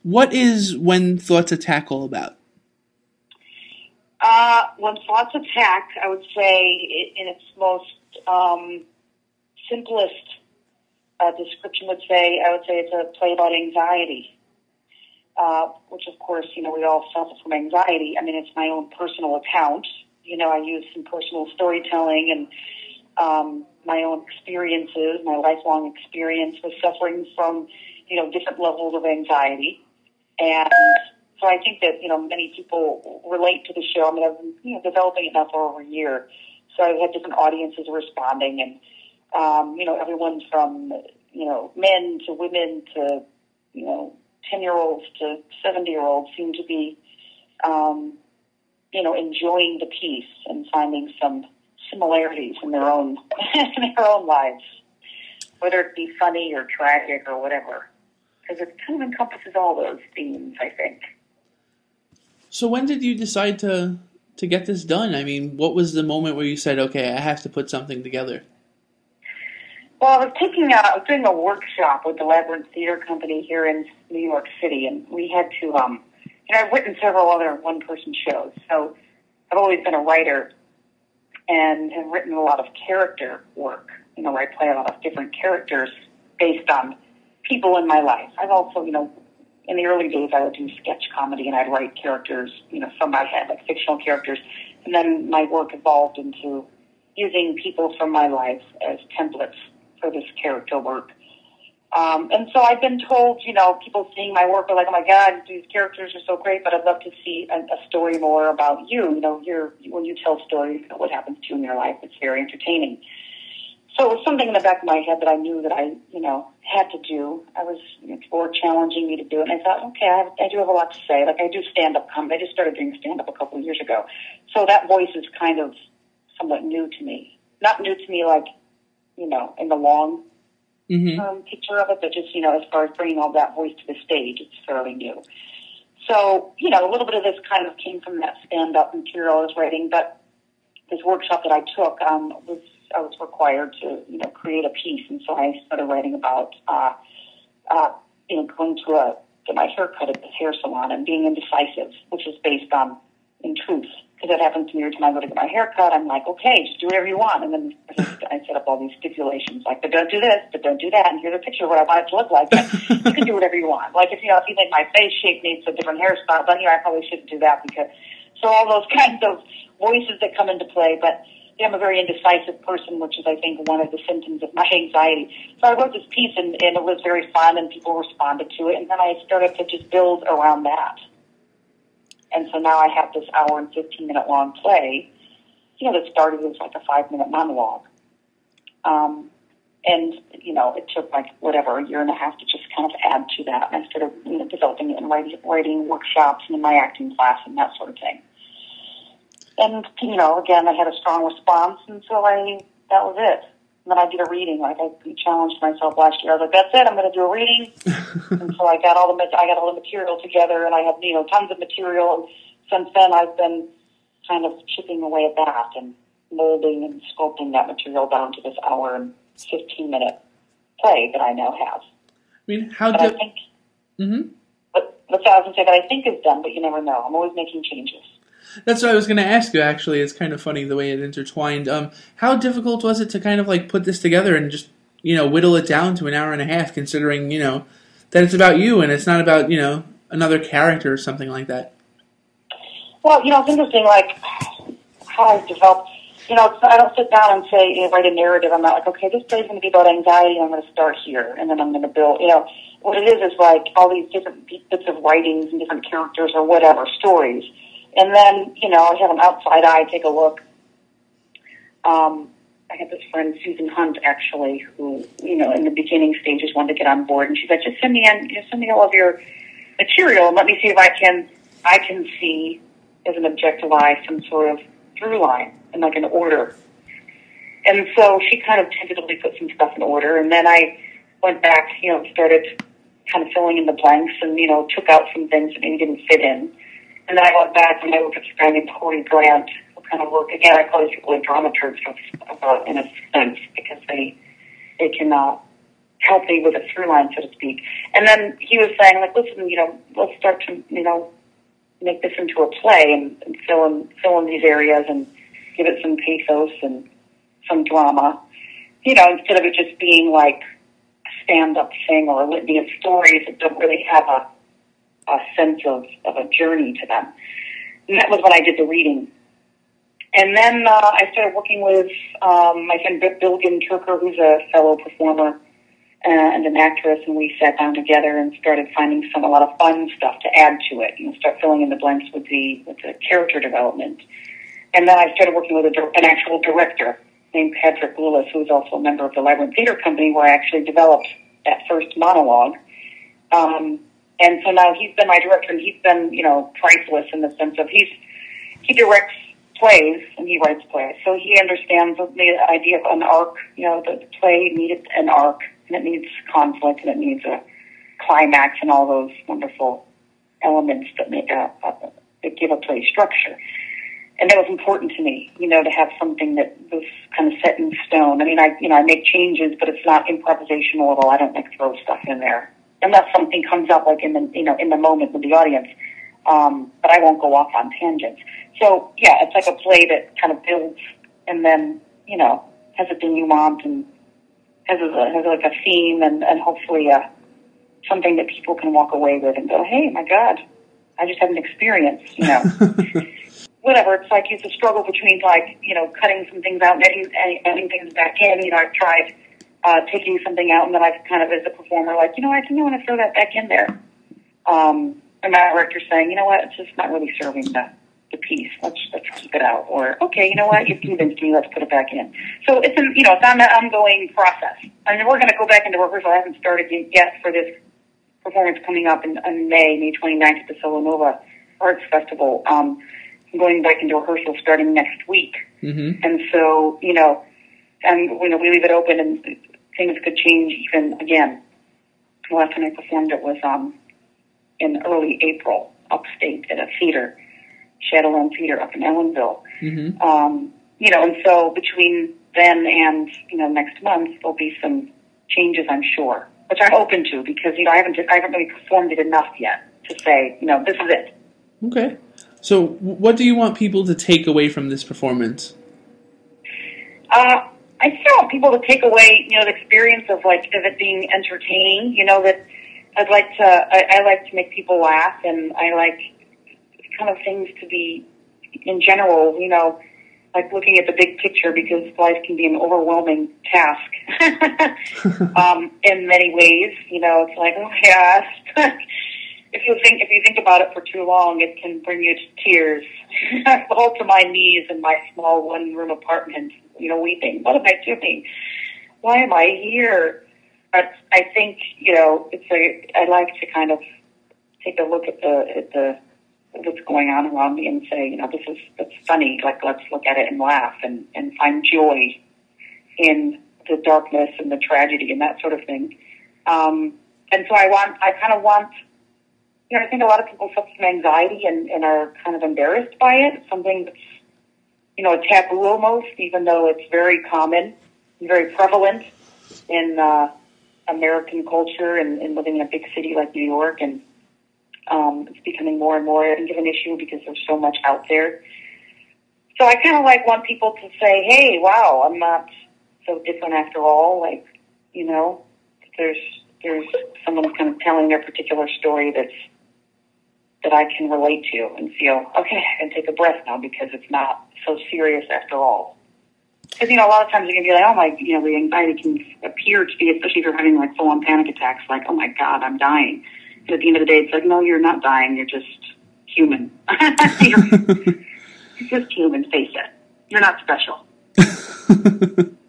What is When Thoughts Attack all about? When thoughts attack, I would say in its most simplest description I would say it's a play about anxiety, which of course, we all suffer from anxiety. I mean, it's my own personal account. I use some personal storytelling and my own experiences, my lifelong experience with suffering from, different levels of anxiety. And so I think that, many people relate to the show. I mean, I've been, developing it now for over a year. So I've had different audiences responding and, everyone from, men to women to, 10-year-olds to 70-year-olds seem to be, enjoying the piece and finding some similarities in their own, in their own lives, whether it be funny or tragic or whatever. Because it kind of encompasses all those themes, I think. So when did you decide to get this done? I mean, what was the moment where you said, okay, I have to put something together? Well, I was doing a workshop with the Labyrinth Theater Company here in New York City, and we had to, I've written several other one-person shows, so I've always been a writer and have written a lot of character work, where I play a lot of different characters based on people in my life. I've also, in the early days, I would do sketch comedy, and I'd write characters, from my head, like fictional characters, and then my work evolved into using people from my life as templates for this character work. And so I've been told, people seeing my work are like, oh my God, these characters are so great, but I'd love to see a story more about you. When you tell stories about what happens to you in your life, it's very entertaining. So it was something in the back of my head that I knew that I, had to do. People were challenging me to do it, and I thought, okay, I do have a lot to say. Like, I do stand-up comedy. I just started doing stand-up a couple of years ago. So that voice is kind of somewhat new to me. Not new to me like, in the long picture of it, but just, as far as bringing all that voice to the stage, it's fairly new. So, a little bit of this kind of came from that stand-up material I was writing, but this workshop that I took I was required to, create a piece, and so I started writing about, going to get my hair cut at this hair salon and being indecisive, which is based on, in truth, because that happens to me every time I go to get my hair cut. I'm like, okay, just do whatever you want, and then I set up all these stipulations, like, but don't do this, but don't do that, and here's a picture of what I want it to look like. But you can do whatever you want. Like, if you think my face shape needs a different hairstyle, then, I probably shouldn't do that because, so all those kinds of voices that come into play, but I'm a very indecisive person, which is, I think, one of the symptoms of my anxiety. So I wrote this piece, and it was very fun, and people responded to it, and then I started to just build around that. And so now I have this hour and 15-minute long play, that started as like a 5-minute monologue. And, it took like, a year and a half to just kind of add to that. And I started, developing it and writing workshops and in my acting class and that sort of thing. And, again, I had a strong response, and so that was it. And then I did a reading. Like, I challenged myself last year. I was like, that's it, I'm going to do a reading. And so I got all the material together, and I have, tons of material. And since then, I've been kind of chipping away at that and molding and sculpting that material down to this hour and 15-minute play that I now have. I mean, how do... I think... But that's what I was going to say, that I think is done, but you never know. I'm always making changes. That's what I was going to ask you, actually. It's kind of funny the way it intertwined. How difficult was it to kind of like put this together and just, whittle it down to an hour and a half, considering, that it's about you and it's not about, another character or something like that? Well, it's interesting, like, how I've developed, I don't sit down and say, write a narrative. I'm not like, okay, this play is going to be about anxiety, and I'm going to start here, and then I'm going to build, what it is like all these different bits of writings and different characters or whatever, stories. And then, I have an outside eye take a look. I have this friend, Susan Hunt, actually, who, in the beginning stages wanted to get on board. And she's like, just send me all of your material and let me see if I can see, as an objective eye, some sort of through line and like an order. And so she kind of tentatively put some stuff in order. And then I went back, started kind of filling in the blanks and, took out some things that maybe didn't fit in. And then I went back and I looked at this guy named Corey Grant, who kind of worked, again, I call these people like dramaturgs in a sense, because they can help me with a through line, so to speak. And then he was saying, like, listen, let's start to, make this into a play and fill in these areas and give it some pathos and some drama, instead of it just being like a stand-up thing or a litany of stories that don't really have a sense of a journey to them. And that was when I did the reading. And then I started working with my friend Bilgin Turker, who's a fellow performer and an actress, and we sat down together and started finding a lot of fun stuff to add to it. Start filling in the blanks with the character development. And then I started working with an actual director named Patrick Lewis, who is also a member of the Labyrinth Theater Company, where I actually developed that first monologue. And so now he's been my director, and he's been, priceless in the sense of he directs plays and he writes plays. So he understands the idea of an arc. The play needed an arc, and it needs conflict, and it needs a climax, and all those wonderful elements that make that give a play structure. And that was important to me, to have something that was kind of set in stone. I mean, I make changes, but it's not improvisational at all. I don't throw stuff in there unless something comes up like in the moment with the audience. But I won't go off on tangents. So yeah, it's like a play that kind of builds and then, has a denouement and has like a theme and hopefully something that people can walk away with and go, hey, my God, I just had an experience, Whatever, it's like it's a struggle between cutting some things out and adding things back in. I've tried taking something out, and then I've kind of, as a performer, I want to throw that back in there. And my director's saying, it's just not really serving the piece. Let's keep it out. Or, okay, you've convinced me, let's put it back in. So it's an ongoing process. I mean, we're going to go back into rehearsal. I haven't started yet for this performance coming up in May 29th at the Solo Nova Arts Festival. I'm going back into rehearsal starting next week. Mm-hmm. And so, we leave it open and things could change even again. The last time I performed it was in early April, upstate at a theater, Shadowland Theater up in Ellenville. Mm-hmm. And so between then and, next month, there'll be some changes, I'm sure, which I'm open to because, I haven't really performed it enough yet to say, this is it. Okay. So what do you want people to take away from this performance? I just want people to take away, the experience of it being entertaining. That I like to make people laugh, and I like kind of things to be, in general, looking at the big picture because life can be an overwhelming task in many ways. It's like, oh yes. If you think about it for too long, it can bring you to tears. I fall to my knees in my small one-room apartment, weeping. What am I doing? Why am I here? But I think, I like to kind of take a look at the what's going on around me and say, that's funny. Let's look at it and laugh and find joy in the darkness and the tragedy and that sort of thing. And so I kind of want. I think a lot of people suffer from anxiety and are kind of embarrassed by it. It's something that's, a taboo almost, even though it's very common and very prevalent in American culture and living in a big city like New York. And it's becoming more and more, I think, of an issue because there's so much out there. So I kind of want people to say, hey, wow, I'm not so different after all. There's someone kind of telling their particular story that I can relate to and feel, okay, I can take a breath now because it's not so serious after all. Because, a lot of times you can be like, oh my, the anxiety can appear to be, especially if you're having full-on panic attacks, oh my God, I'm dying. And at the end of the day, it's like, no, you're not dying, you're just human. You're just human, face it. You're not special.